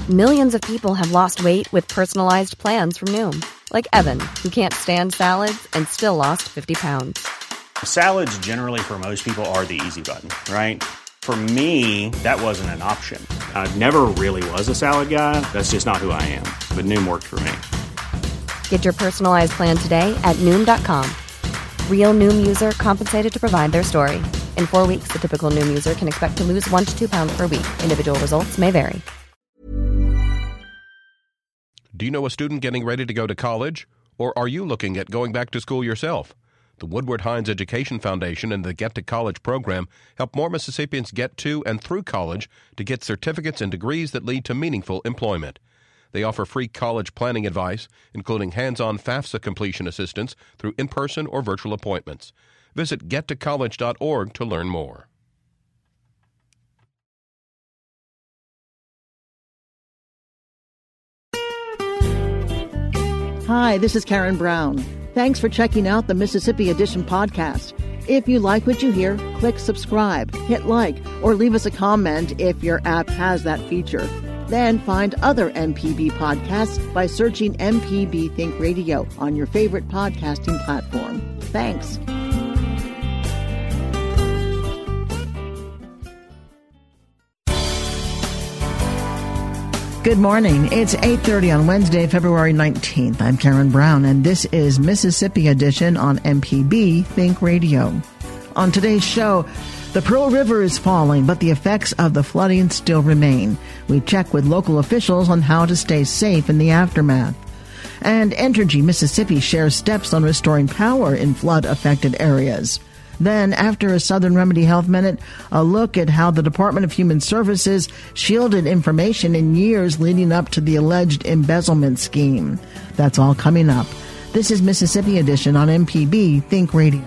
Millions of people have lost weight with personalized plans from Noom. Like Evan, who can't stand salads and still lost 50 pounds. Salads generally for most people are the easy button, right? For me, that wasn't an option. I never really was a salad guy. That's just not who I am. But Noom worked for me. Get your personalized plan today at Noom.com. Real Noom user compensated to provide their story. In 4 weeks, the typical Noom user can expect to lose 1 to 2 pounds per week. Individual results may vary. Do you know a student getting ready to go to college? Or are you looking at going back to school yourself? The Woodward Hines Education Foundation and the Get to College program help more Mississippians get to and through college to get certificates and degrees that lead to meaningful employment. They offer free college planning advice, including hands-on FAFSA completion assistance through in-person or virtual appointments. Visit gettocollege.org to learn more. Hi, this is Karen Brown. Thanks for checking out the Mississippi Edition podcast. If you like what you hear, click subscribe, hit like, or leave us a comment if your app has that feature. Then find other MPB podcasts by searching MPB Think Radio on your favorite podcasting platform. Thanks. Good morning. It's 8:30 on Wednesday, February 19th. I'm Karen Brown, and this is Mississippi Edition on MPB Think Radio. On today's show, the Pearl River is falling, but the effects of the flooding still remain. We check with local officials on how to stay safe in the aftermath. And Entergy Mississippi shares steps on restoring power in flood-affected areas. Then, after a Southern Remedy Health Minute, a look at how the Department of Human Services shielded information in years leading up to the alleged embezzlement scheme. That's all coming up. This is Mississippi Edition on MPB Think Radio.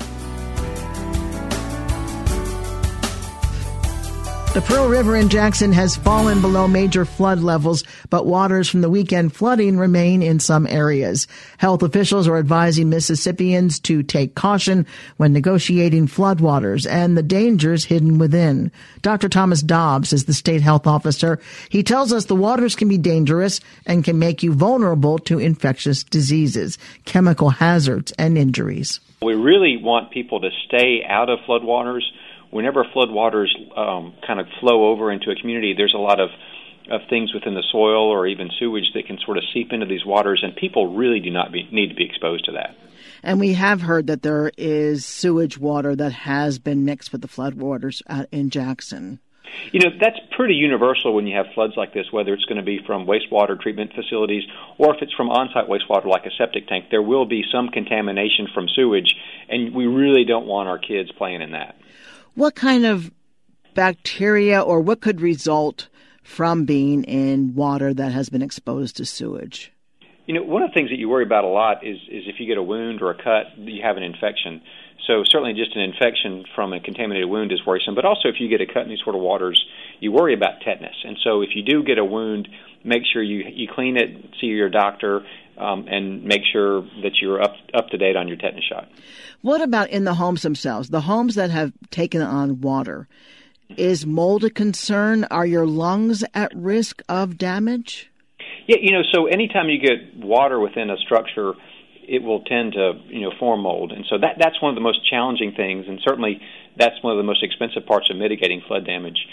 The Pearl River in Jackson has fallen below major flood levels, but waters from the weekend flooding remain in some areas. Health officials are advising Mississippians to take caution when negotiating floodwaters and the dangers hidden within. Dr. Thomas Dobbs is the state health officer. He tells us the waters can be dangerous and can make you vulnerable to infectious diseases, chemical hazards, and injuries. We really want people to stay out of floodwaters. Whenever floodwaters kind of flow over into a community, there's a lot of things within the soil or even sewage that can sort of seep into these waters, and people really do not need to be exposed to that. And we have heard that there is sewage water that has been mixed with the floodwaters in Jackson. You know, that's pretty universal when you have floods like this, whether it's going to be from wastewater treatment facilities or if it's from on-site wastewater like a septic tank. There will be some contamination from sewage, and we really don't want our kids playing in that. What kind of bacteria or what could result from being in water that has been exposed to sewage? You know, one of the things that you worry about a lot is if you get a wound or a cut, you have an infection. So certainly just an infection from a contaminated wound is worrisome, but also if you get a cut in these sort of waters, you worry about tetanus. And so if you do get a wound, make sure you clean it, see your doctor, and make sure that you're up to date on your tetanus shot. What about in the homes themselves, the homes that have taken on water? Is mold a concern? Are your lungs at risk of damage? Yeah, you know, so anytime you get water within a structure, it will tend to, form mold. And so that's one of the most challenging things, and certainly that's one of the most expensive parts of mitigating flood damage.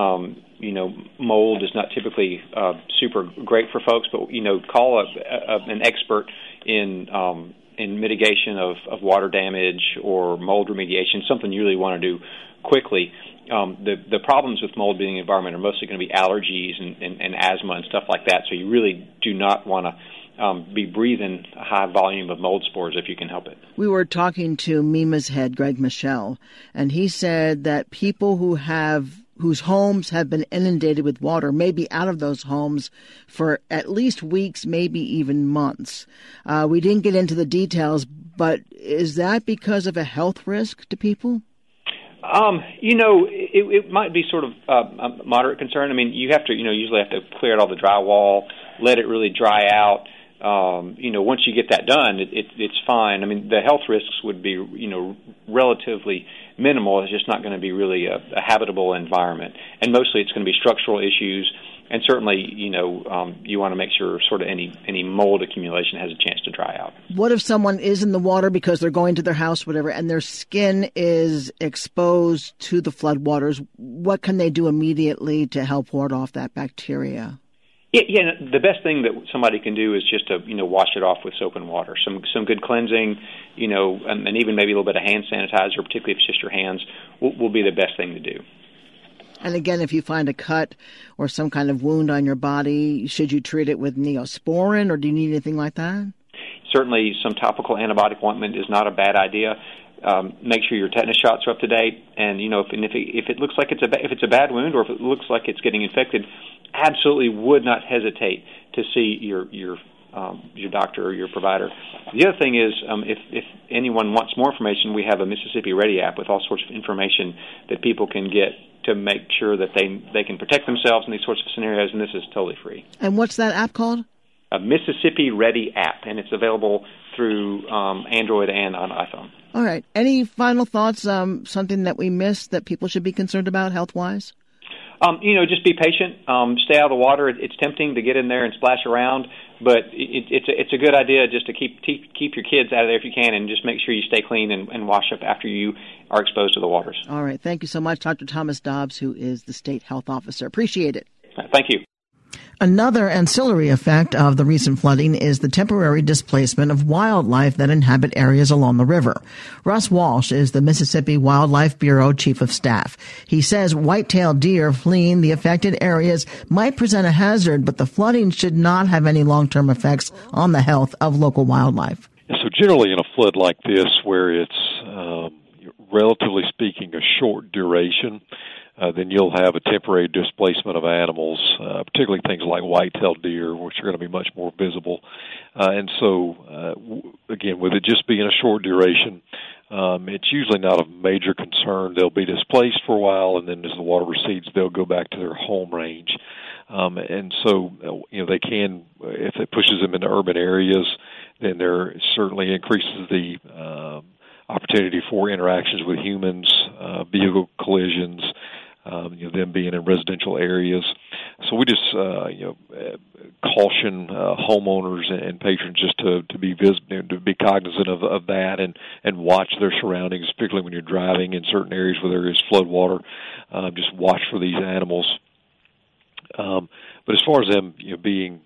Mold is not typically super great for folks, but, call an expert in mitigation of water damage or mold remediation, something you really want to do quickly. The problems with mold being in the environment are mostly going to be allergies and asthma and stuff like that, so you really do not want to be breathing a high volume of mold spores if you can help it. We were talking to MEMA's head, Greg Michelle, and he said that people whose homes have been inundated with water may be out of those homes for at least weeks, maybe even months. We didn't get into the details, but is that because of a health risk to people? It might be sort of a moderate concern. I mean, you have to, usually have to clear out all the drywall, let it really dry out. Once you get that done, it's fine. I mean, the health risks would be, relatively minimal. It's just not going to be really a habitable environment. And mostly it's going to be structural issues, And certainly, you want to make sure sort of any mold accumulation has a chance to dry out. What if someone is in the water because they're going to their house, whatever, and their skin is exposed to the floodwaters? What can they do immediately to help ward off that bacteria? Yeah, the best thing that somebody can do is just to, wash it off with soap and water. Some good cleansing, and even maybe a little bit of hand sanitizer, particularly if it's just your hands, will be the best thing to do. And again, if you find a cut or some kind of wound on your body, should you treat it with Neosporin, or do you need anything like that? Certainly, some topical antibiotic ointment is not a bad idea. Make sure your tetanus shots are up to date, and if it looks like if it's a bad wound, or if it looks like it's getting infected, absolutely would not hesitate to see your doctor or your provider. The other thing is, if anyone wants more information, we have a Mississippi Ready app with all sorts of information that people can get to make sure that they can protect themselves in these sorts of scenarios, and this is totally free. And what's that app called? A Mississippi Ready app, and it's available through Android and on iPhone. All right. Any final thoughts, something that we missed that people should be concerned about health-wise? Just be patient. Stay out of the water. It's tempting to get in there and splash around, but it's a good idea just to keep your kids out of there if you can, and just make sure you stay clean and wash up after you are exposed to the waters. All right. Thank you so much, Dr. Thomas Dobbs, who is the state health officer. Appreciate it. Thank you. Another ancillary effect of the recent flooding is the temporary displacement of wildlife that inhabit areas along the river. Russ Walsh is the Mississippi Wildlife Bureau Chief of Staff. He says white-tailed deer fleeing the affected areas might present a hazard, but the flooding should not have any long-term effects on the health of local wildlife. So generally in a flood like this, where it's relatively speaking a short duration, then you'll have a temporary displacement of animals, particularly things like white-tailed deer, which are going to be much more visible. And so, again, with it just being a short duration, it's usually not a major concern. They'll be displaced for a while, and then as the water recedes, they'll go back to their home range. And so, they can, if it pushes them into urban areas, then there certainly increases the opportunity for interactions with humans, vehicle collisions, them being in residential areas. So we just, caution homeowners and patrons just to be to be cognizant of that and watch their surroundings, particularly when you're driving in certain areas where there is flood water. Just watch for these animals. But as far as them, being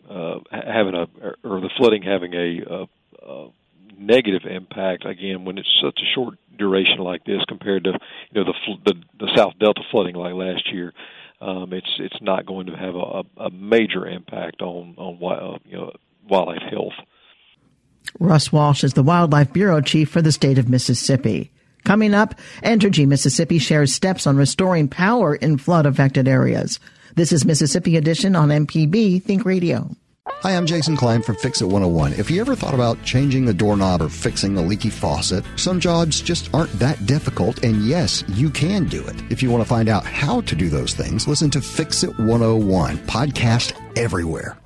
the flooding having a negative impact, again, when it's such a short duration like this compared to the South Delta flooding like last year, it's not going to have a major impact on wildlife health. Russ Walsh is the Wildlife Bureau Chief for the state of Mississippi. Coming up, Entergy Mississippi shares steps on restoring power in flood-affected areas. This is Mississippi Edition on MPB Think Radio. Hi, I'm Jason Klein from Fix It 101. If you ever thought about changing the doorknob or fixing a leaky faucet, some jobs just aren't that difficult, and yes, you can do it. If you want to find out how to do those things, listen to Fix It 101, podcast everywhere.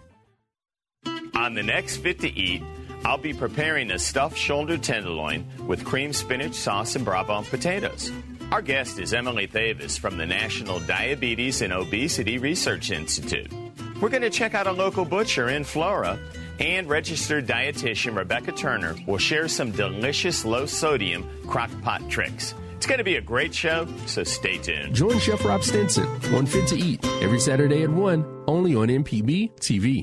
On the next Fit to Eat, I'll be preparing a stuffed shoulder tenderloin with cream spinach sauce and Brabant potatoes. Our guest is Emily Thavis from the National Diabetes and Obesity Research Institute. We're going to check out a local butcher in Flora, and registered dietitian Rebecca Turner will share some delicious low-sodium crock-pot tricks. It's going to be a great show, so stay tuned. Join Chef Rob Stinson on Fit to Eat every Saturday at 1, only on MPB TV.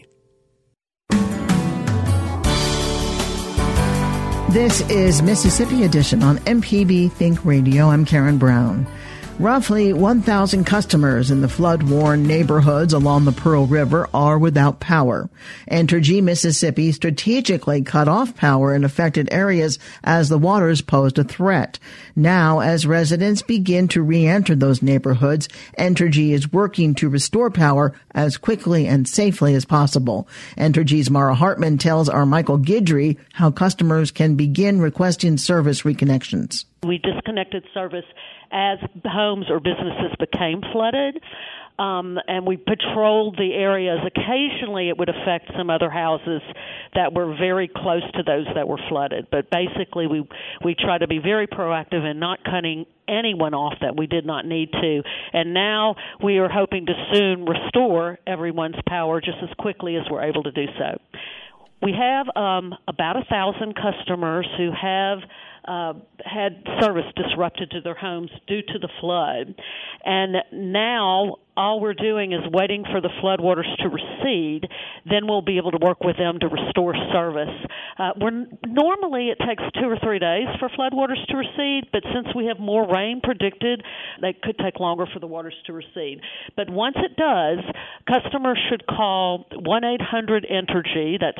This is Mississippi Edition on MPB Think Radio. I'm Karen Brown. Roughly 1,000 customers in the flood-worn neighborhoods along the Pearl River are without power. Entergy Mississippi strategically cut off power in affected areas as the waters posed a threat. Now, as residents begin to re-enter those neighborhoods, Entergy is working to restore power as quickly and safely as possible. Entergy's Mara Hartman tells our Michael Guidry how customers can begin requesting service reconnections. We disconnected service as homes or businesses became flooded. and we patrolled the areas. Occasionally it would affect some other houses that were very close to those that were flooded. But basically we try to be very proactive in not cutting anyone off that we did not need to. And now we are hoping to soon restore everyone's power just as quickly as we're able to do so. We have about 1,000 customers who have had service disrupted to their homes due to the flood. And now all we're doing is waiting for the floodwaters to recede. Then we'll be able to work with them to restore service. Normally it takes 2 or 3 days for floodwaters to recede, but since we have more rain predicted, it could take longer for the waters to recede. But once it does, customers should call 1-800-ENERGY, that's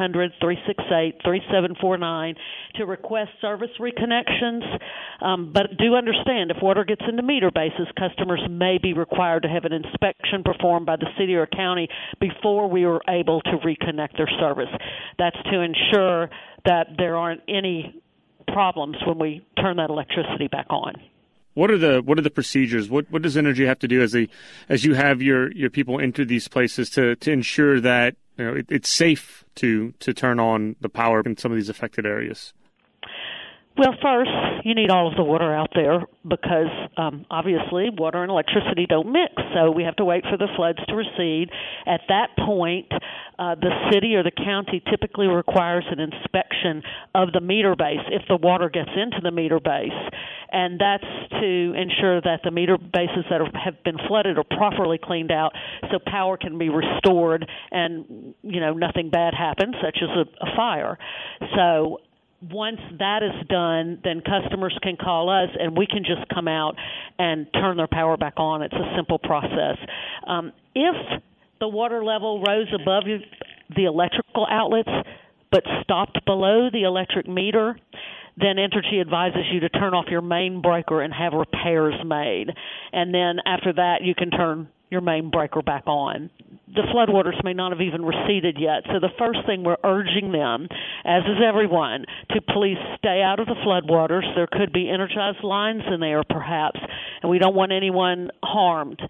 1-800-368-3749, to request service reconnections. But do understand, if water gets into meter bases, customers may be required to have an inspection performed by the city or county before we are able to reconnect their service. That's to ensure that there aren't any problems when we turn that electricity back on. What are the procedures? What does Energy have to do as you have your people enter these places to ensure that it's safe to turn on the power in some of these affected areas? Well, first, you need all of the water out there because, obviously, water and electricity don't mix, so we have to wait for the floods to recede. At that point, the city or the county typically requires an inspection of the meter base if the water gets into the meter base, and that's to ensure that the meter bases that have been flooded are properly cleaned out so power can be restored and, nothing bad happens, such as a fire. So once that is done, then customers can call us and we can just come out and turn their power back on. It's a simple process. If the water level rose above the electrical outlets but stopped below the electric meter, then Entergy advises you to turn off your main breaker and have repairs made. And then after that, you can turn your main breaker back on. The floodwaters may not have even receded yet, so the first thing we're urging them, as is everyone, to please stay out of the floodwaters. There could be energized lines in there, perhaps, and we don't want anyone harmed.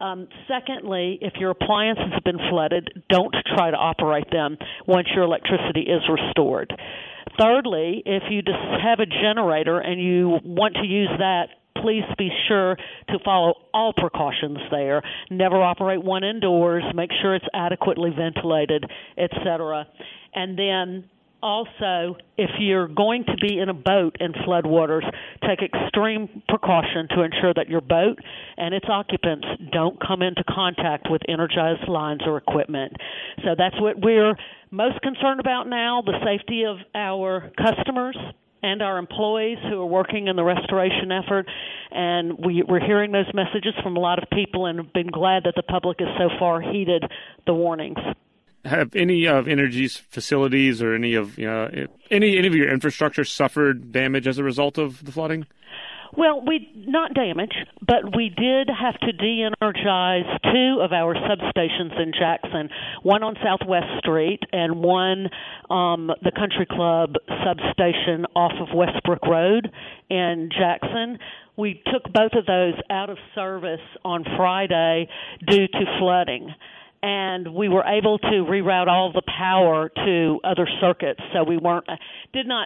Secondly, if your appliances have been flooded, don't try to operate them once your electricity is restored. Thirdly, if you just have a generator and you want to use that, please be sure to follow all precautions there. Never operate one indoors. Make sure it's adequately ventilated, etc. And then also, if you're going to be in a boat in floodwaters, take extreme precaution to ensure that your boat and its occupants don't come into contact with energized lines or equipment. So that's what we're most concerned about now, the safety of our customers and our employees who are working in the restoration effort. And we're hearing those messages from a lot of people and have been glad that the public has so far heeded the warnings. Have any of Energy's facilities or any of your infrastructure suffered damage as a result of the flooding? Well, not damage, but we did have to de-energize 2 of our substations in Jackson, one on Southwest Street and one the Country Club substation off of Westbrook Road in Jackson. We took both of those out of service on Friday due to flooding. And we were able to reroute all the power to other circuits, so we did not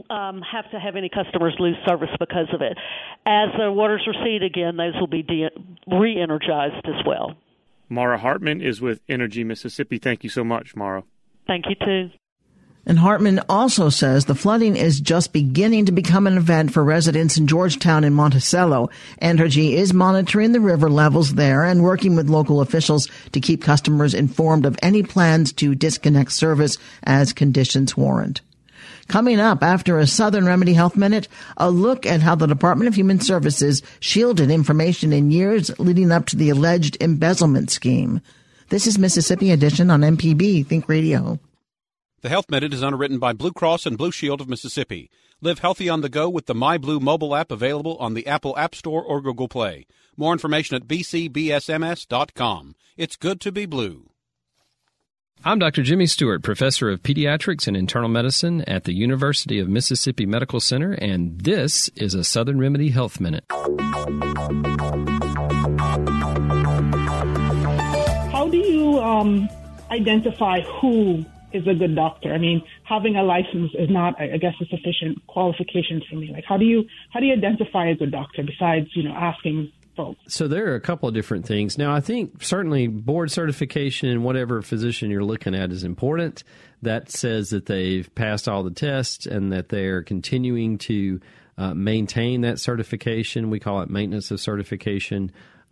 have to have any customers lose service because of it. As the waters recede again, those will be re-energized as well. Mara Hartman is with Energy Mississippi. Thank you so much, Mara. Thank you, too. And Hartman also says the flooding is just beginning to become an event for residents in Georgetown and Monticello. Entergy is monitoring the river levels there and working with local officials to keep customers informed of any plans to disconnect service as conditions warrant. Coming up after a Southern Remedy Health Minute, a look at how the Department of Human Services shielded information in years leading up to the alleged embezzlement scheme. This is Mississippi Edition on MPB Think Radio. The Health Minute is underwritten by Blue Cross and Blue Shield of Mississippi. Live healthy on the go with the MyBlue mobile app available on the Apple App Store or Google Play. More information at bcbsms.com. It's good to be blue. I'm Dr. Jimmy Stewart, professor of pediatrics and internal medicine at the University of Mississippi Medical Center, and this is a Southern Remedy Health Minute. identify who is a good doctor? I mean, having a license is not, I guess, a sufficient qualification for me. Like, how do you identify a good doctor besides, asking folks? So there are a couple of different things. Now, I think certainly board certification in whatever physician you're looking at is important. That says that they've passed all the tests and that they're continuing to maintain that certification. We call it maintenance of certification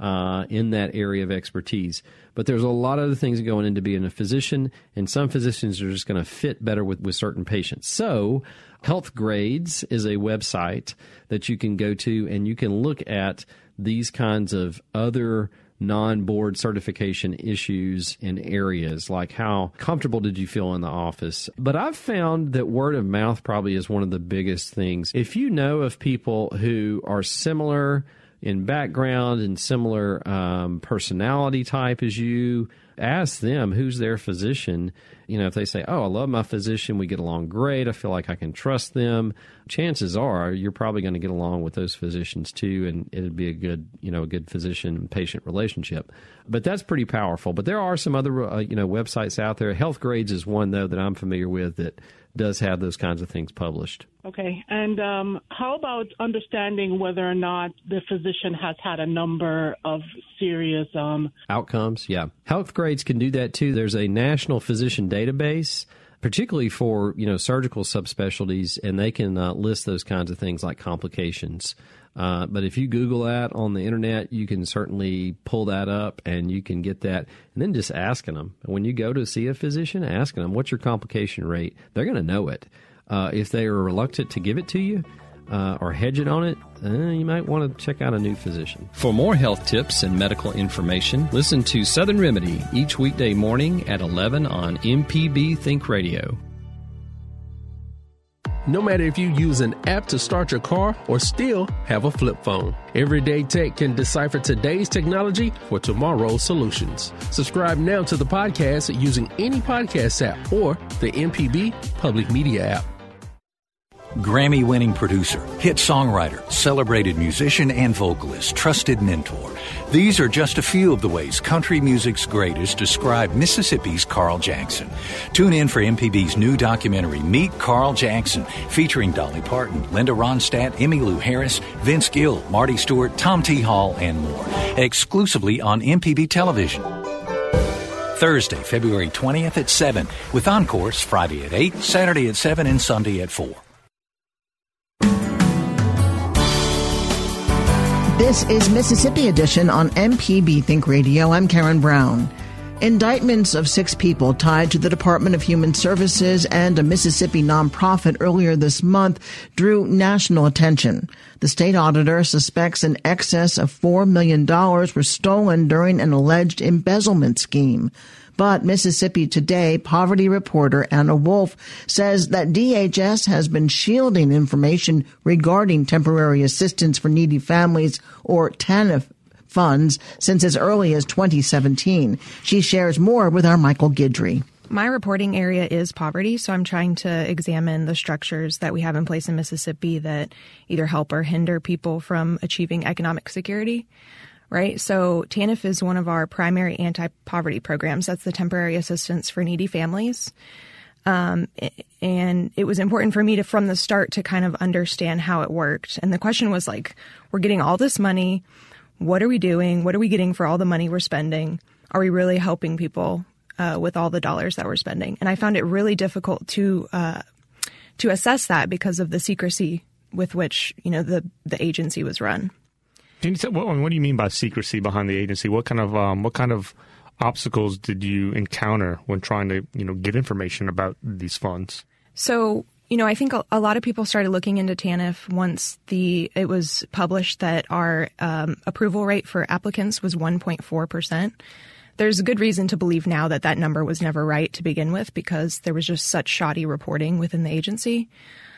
in that area of expertise. But there's a lot of other things going into being a physician, and some physicians are just going to fit better with certain patients. So Healthgrades is a website that you can go to, and you can look at these kinds of other non-board certification issues in areas like how comfortable did you feel in the office. But I've found that word of mouth probably is one of the biggest things. If you know of people who are similar in background and similar personality type as you, ask them who's their physician. If they say, oh, I love my physician, we get along great, I feel like I can trust them, chances are you're probably going to get along with those physicians too, and it'd be a good physician-patient relationship. But that's pretty powerful. But there are some other websites out there. Healthgrades is one, though, that I'm familiar with that does have those kinds of things published. Okay. And how about understanding whether or not the physician has had a number of serious outcomes? Yeah. Healthgrades can do that too. There's a national physician database, particularly for, surgical subspecialties, and they can list those kinds of things like complications. But if you Google that on the internet, you can certainly pull that up and you can get that. And then just asking them. When you go to see a physician, asking them, what's your complication rate? They're going to know it. If they are reluctant to give it to you or hedge it on it, you might want to check out a new physician. For more health tips and medical information, listen to Southern Remedy each weekday morning at 11 on MPB Think Radio. No matter if you use an app to start your car or still have a flip phone, Everyday Tech can decipher today's technology for tomorrow's solutions. Subscribe now to the podcast using any podcast app or the MPB Public Media app. Grammy-winning producer, hit songwriter, celebrated musician and vocalist, trusted mentor. These are just a few of the ways country music's greatest describe Mississippi's Carl Jackson. Tune in for MPB's new documentary, Meet Carl Jackson, featuring Dolly Parton, Linda Ronstadt, Emmylou Harris, Vince Gill, Marty Stewart, Tom T. Hall, and more. Exclusively on MPB Television. Thursday, February 20th at 7, with encores Friday at 8, Saturday at 7, and Sunday at 4. This is Mississippi Edition on MPB Think Radio. I'm Karen Brown. Indictments of 6 people tied to the Department of Human Services and a Mississippi nonprofit earlier this month drew national attention. The state auditor suspects an excess of $4 million were stolen during an alleged embezzlement scheme. But Mississippi Today poverty reporter Anna Wolf says that DHS has been shielding information regarding temporary assistance for needy families, or TANF funds, since as early as 2017. She shares more with our Michael Guidry. My reporting area is poverty, so I'm trying to examine the structures that we have in place in Mississippi that either help or hinder people from achieving economic security. Right. So TANF is one of our primary anti-poverty programs. That's the temporary assistance for needy families. And it was important for me to, from the start, to kind of understand how it worked. And the question was like, we're getting all this money. What are we doing? What are we getting for all the money we're spending? Are we really helping people with all the dollars that we're spending? And I found it really difficult to assess that because of the secrecy with which, the agency was run. Can you tell, what do you mean by secrecy behind the agency? What kind of obstacles did you encounter when trying to, get information about these funds? So, I think a lot of people started looking into TANF once it was published that our approval rate for applicants was 1.4%. There's a good reason to believe now that number was never right to begin with because there was just such shoddy reporting within the agency.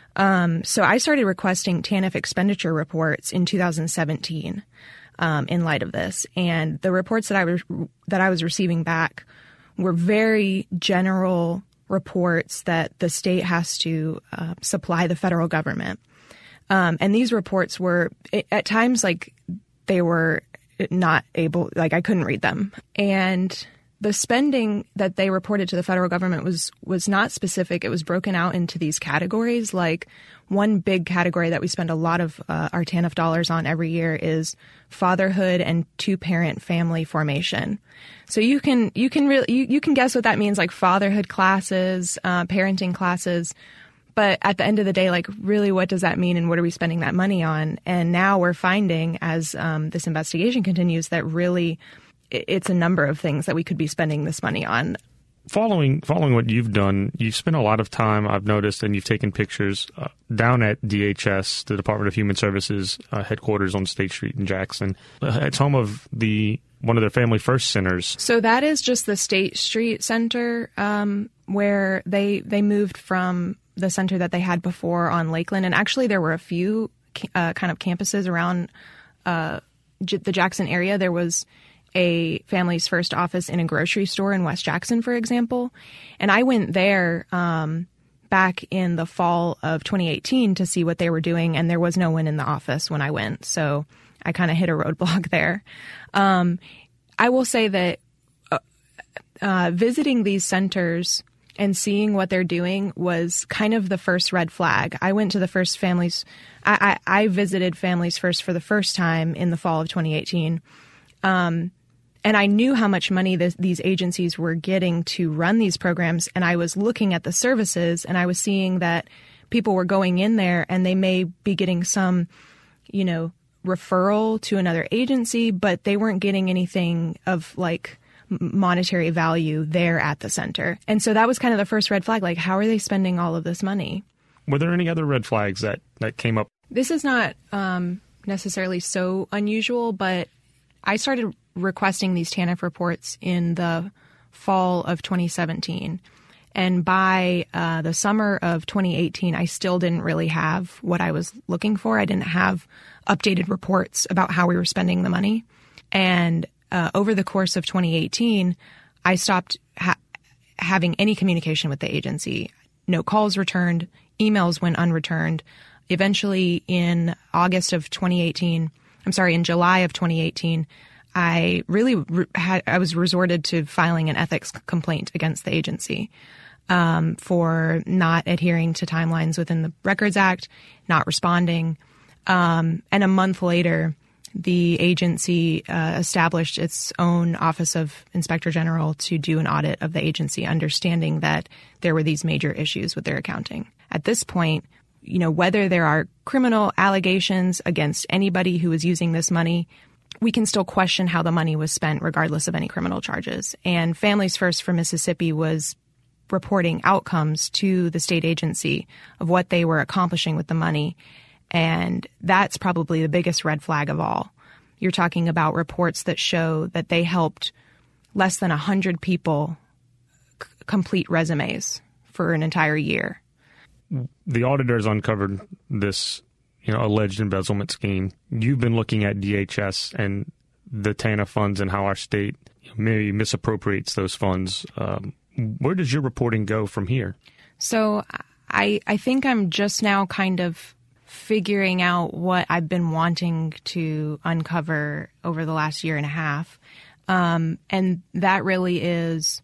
So I started requesting TANF expenditure reports in 2017 in light of this. And the reports that I was receiving back were very general reports that the state has to supply the federal government. And these reports were at times like they were not able, like I couldn't read them. And the spending that they reported to the federal government was not specific. It was broken out into these categories. Like one big category that we spend a lot of our TANF dollars on every year is fatherhood and two-parent family formation. So you can guess what that means, like fatherhood classes, parenting classes. But at the end of the day, like really, what does that mean, and what are we spending that money on? And now we're finding, as this investigation continues, that really it's a number of things that we could be spending this money on. Following what you've done, you've spent a lot of time, I've noticed, and you've taken pictures down at DHS, the Department of Human Services headquarters on State Street in Jackson. It's home of one of their Family First centers. So that is just the State Street Center, where they moved from the center that they had before on Lakeland. And actually there were a few kind of campuses around the Jackson area. There was a Families First office in a grocery store in West Jackson, for example. And I went there back in the fall of 2018 to see what they were doing, and there was no one in the office when I went. So I kind of hit a roadblock there. I will say that visiting these centers and seeing what they're doing was kind of the first red flag. I went to the first Families. I visited Families First for the first time in the fall of 2018. And I knew how much money these agencies were getting to run these programs. And I was looking at the services, and I was seeing that people were going in there and they may be getting some, referral to another agency, but they weren't getting anything of like monetary value there at the center. And so that was kind of the first red flag. Like, how are they spending all of this money? Were there any other red flags that came up? This is not necessarily so unusual, but I started requesting these TANF reports in the fall of 2017. And by the summer of 2018, I still didn't really have what I was looking for. I didn't have updated reports about how we were spending the money. And over the course of 2018, I stopped having any communication with the agency. No calls returned, emails went unreturned. Eventually, in July of 2018, I really I was resorted to filing an ethics complaint against the agency for not adhering to timelines within the Records Act, not responding. And a month later, the agency established its own Office of Inspector General to do an audit of the agency, understanding that there were these major issues with their accounting. At this point, whether there are criminal allegations against anybody who is using this money, we can still question how the money was spent regardless of any criminal charges. And Families First for Mississippi was reporting outcomes to the state agency of what they were accomplishing with the money. And that's probably the biggest red flag of all. You're talking about reports that show that they helped less than 100 people complete resumes for an entire year. The auditors uncovered this alleged embezzlement scheme. You've been looking at DHS and the TANF funds and how our state maybe misappropriates those funds. Where does your reporting go from here? So I think I'm just now kind of figuring out what I've been wanting to uncover over the last year and a half. And that really is,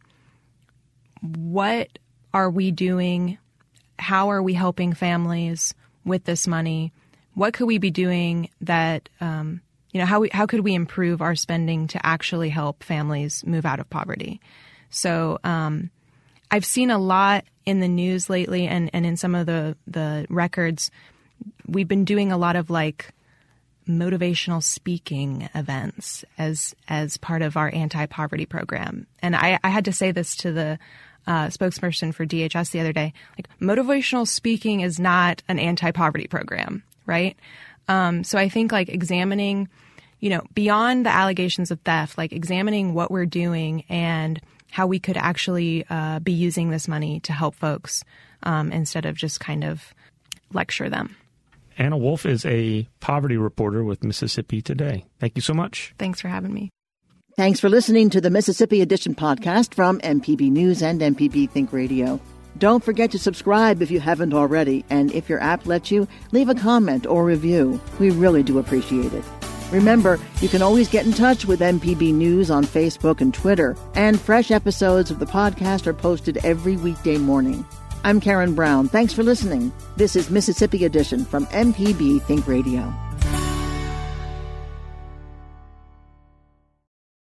what are we doing? How are we helping families with this money? What could we be doing that, how could we improve our spending to actually help families move out of poverty? So I've seen a lot in the news lately and in some of the records. We've been doing a lot of like motivational speaking events as part of our anti-poverty program. And I had to say this to the spokesperson for DHS the other day. Like, motivational speaking is not an anti-poverty program, right? So I think like examining, beyond the allegations of theft, like examining what we're doing and how we could actually be using this money to help folks instead of just kind of lecture them. Anna Wolf is a poverty reporter with Mississippi Today. Thank you so much. Thanks for having me. Thanks for listening to the Mississippi Edition podcast from MPB News and MPB Think Radio. Don't forget to subscribe if you haven't already, and if your app lets you, leave a comment or review. We really do appreciate it. Remember, you can always get in touch with MPB News on Facebook and Twitter, and fresh episodes of the podcast are posted every weekday morning. I'm Karen Brown. Thanks for listening. This is Mississippi Edition from MPB Think Radio.